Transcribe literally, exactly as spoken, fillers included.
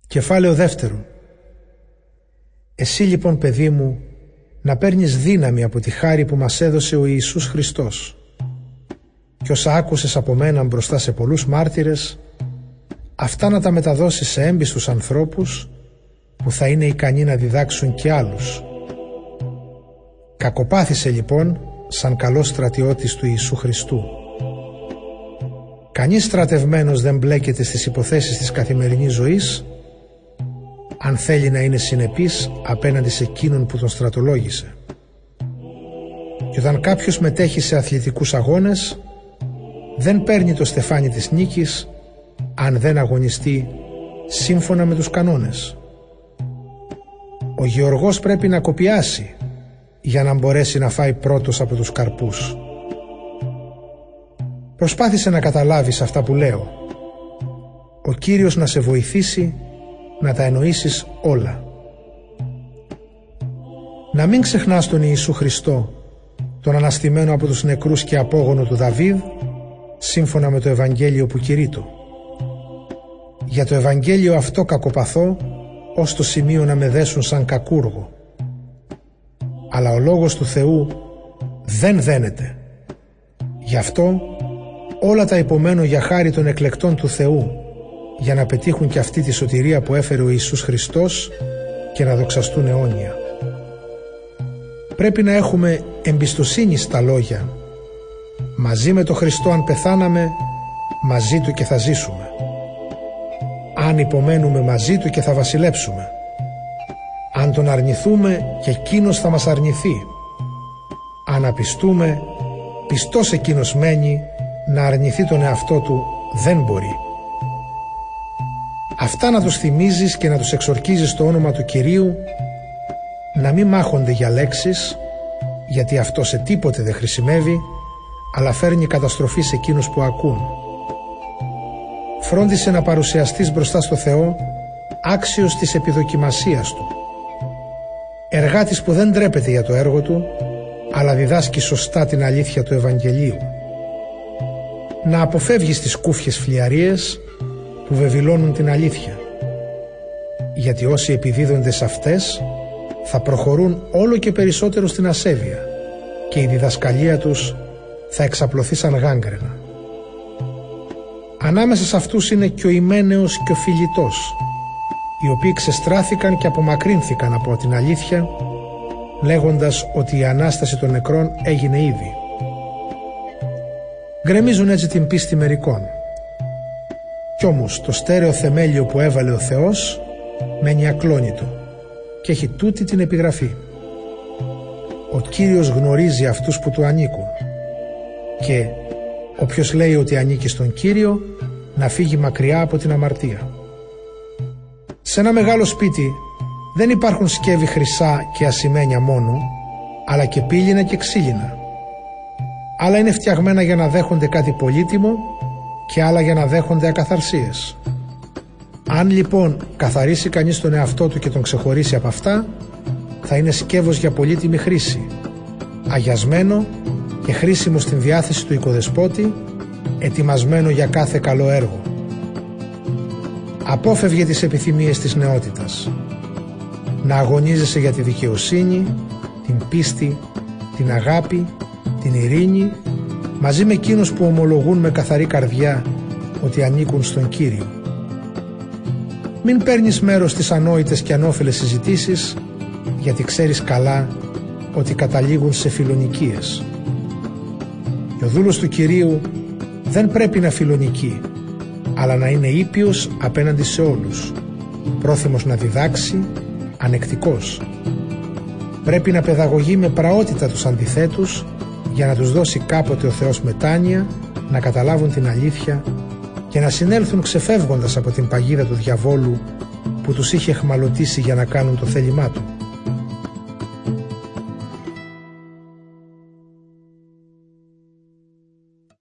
Κεφάλαιο δεύτερο. Εσύ λοιπόν, παιδί μου, να παίρνεις δύναμη από τη χάρη που μας έδωσε ο Ιησούς Χριστός, και όσα άκουσες από μένα μπροστά σε πολλούς μάρτυρες, αυτά να τα μεταδώσεις σε έμπιστους ανθρώπους που θα είναι ικανοί να διδάξουν και άλλους. Κακοπάθησε λοιπόν σαν καλός στρατιώτης του Ιησού Χριστού. Κανείς στρατευμένος δεν μπλέκεται στις υποθέσεις της καθημερινής ζωής αν θέλει να είναι συνεπής απέναντι σε εκείνον που τον στρατολόγησε. Και όταν κάποιος μετέχει σε αθλητικούς αγώνες, δεν παίρνει το στεφάνι της νίκης αν δεν αγωνιστεί σύμφωνα με τους κανόνες. Ο γεωργός πρέπει να κοπιάσει για να μπορέσει να φάει πρώτος από τους καρπούς. Προσπάθησε να καταλάβεις αυτά που λέω. Ο Κύριος να σε βοηθήσει να τα εννοήσεις όλα. Να μην ξεχνάς τον Ιησού Χριστό, τον αναστημένο από τους νεκρούς και απόγονο του Δαβίδ, σύμφωνα με το Ευαγγέλιο που κηρύττω. Για το Ευαγγέλιο αυτό κακοπαθώ, ως το σημείο να με δέσουν σαν κακούργο. Αλλά ο λόγος του Θεού δεν δένεται. Γι' αυτό όλα τα υπομένω για χάρη των εκλεκτών του Θεού, για να πετύχουν και αυτή τη σωτηρία που έφερε ο Ιησούς Χριστός και να δοξαστούν αιώνια. Πρέπει να έχουμε εμπιστοσύνη στα λόγια. Μαζί με τον Χριστό αν πεθάναμε, μαζί Του και θα ζήσουμε. Αν υπομένουμε, μαζί Του και θα βασιλέψουμε. Αν Τον αρνηθούμε, και Εκείνος θα μας αρνηθεί. Αν απιστούμε, πιστός Εκείνος μένει, να αρνηθεί τον εαυτό Του δεν μπορεί. Αυτά να τους θυμίζεις και να τους εξορκίζεις στο όνομα του Κυρίου, να μην μάχονται για λέξεις, γιατί αυτό σε τίποτε δεν χρησιμεύει, αλλά φέρνει καταστροφή σε εκείνους που ακούν. Φρόντισε να παρουσιαστείς μπροστά στο Θεό άξιος της επιδοκιμασίας Του. Εργάτης που δεν ντρέπεται για το έργο του, αλλά διδάσκει σωστά την αλήθεια του Ευαγγελίου. Να αποφεύγεις τις κούφιες φλιαρίες που βεβηλώνουν την αλήθεια, γιατί όσοι επιδίδονται σε αυτές θα προχωρούν όλο και περισσότερο στην ασέβεια και η διδασκαλία τους θα εξαπλωθεί σαν γάγκρενα. Ανάμεσα σε αυτούς είναι και ο Ιμένεος και ο Φιλιτός, οι οποίοι ξεστράφηκαν και απομακρύνθηκαν από την αλήθεια, λέγοντας ότι η Ανάσταση των νεκρών έγινε ήδη. Γκρεμίζουν έτσι την πίστη μερικών. Κι όμως το στέρεο θεμέλιο που έβαλε ο Θεός μένει ακλόνητο και έχει τούτη την επιγραφή: ο Κύριος γνωρίζει αυτούς που Του ανήκουν, και όποιος λέει ότι ανήκει στον Κύριο να φύγει μακριά από την αμαρτία. Σε ένα μεγάλο σπίτι δεν υπάρχουν σκεύη χρυσά και ασημένια μόνο, αλλά και πύληνα και ξύλινα. Άλλα είναι φτιαγμένα για να δέχονται κάτι πολύτιμο και άλλα για να δέχονται ακαθαρσίες. Αν λοιπόν καθαρίσει κανείς τον εαυτό του και τον ξεχωρίσει από αυτά, θα είναι σκεύος για πολύτιμη χρήση, αγιασμένο και χρήσιμο στην διάθεση του οικοδεσπότη, ετοιμασμένο για κάθε καλό έργο. Απόφευγε τις επιθυμίες της νεότητας. Να αγωνίζεσαι για τη δικαιοσύνη, την πίστη, την αγάπη, την ειρήνη, μαζί με εκείνους που ομολογούν με καθαρή καρδιά ότι ανήκουν στον Κύριο. Μην παίρνεις μέρος στις ανόητες και ανώφελες συζητήσεις, γιατί ξέρεις καλά ότι καταλήγουν σε φιλονικίες. Και ο δούλος του Κυρίου δεν πρέπει να φιλονικεί, αλλά να είναι ήπιος απέναντι σε όλους, πρόθυμος να διδάξει, ανεκτικός. Πρέπει να παιδαγωγεί με πραότητα τους αντιθέτους, για να τους δώσει κάποτε ο Θεός μετάνοια, να καταλάβουν την αλήθεια και να συνέλθουν ξεφεύγοντας από την παγίδα του διαβόλου που τους είχε αιχμαλωτήσει για να κάνουν το θέλημά του.